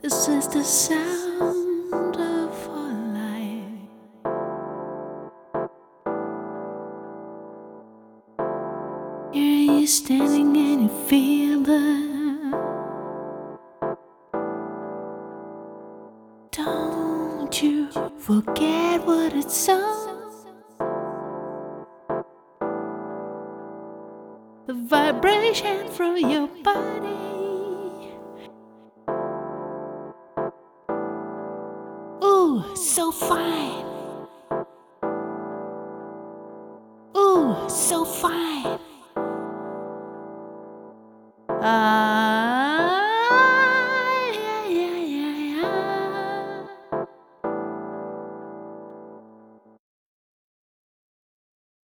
This is the sound of our life. Here you standing and you feel Don't you forget what it's all. The vibration from your body. Ooh, so fine. Ooh, so fine.